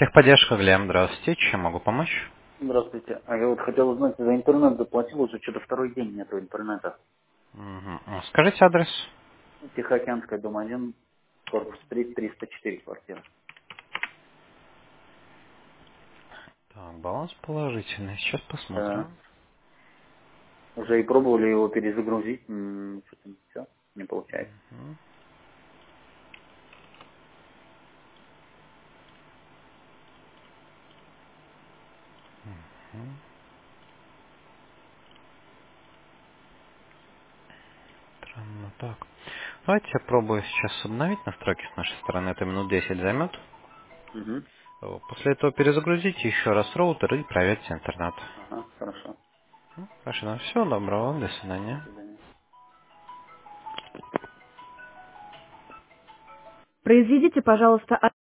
Техподдержка, Глеб, здравствуйте. Чем могу помочь? Здравствуйте. А я вот хотел узнать, за интернет заплатил, уже что-то второй день нету интернета. Мгм. Скажите адрес. Тихоокеанская, дом 1, корпус 3, 304 квартира. Так, баланс положительный. Сейчас Да. посмотрим. Уже и пробовали его перезагрузить, что-то все, не получается. Мгм. Мгм. Странно так. Давайте я пробую сейчас обновить настройки с нашей стороны. Это минут 10 займет. Угу. После этого перезагрузите еще раз роутер и проверьте интернет. Ага, хорошо. Хорошо, всего доброго, до До свидания. свидания. Произведите, пожалуйста,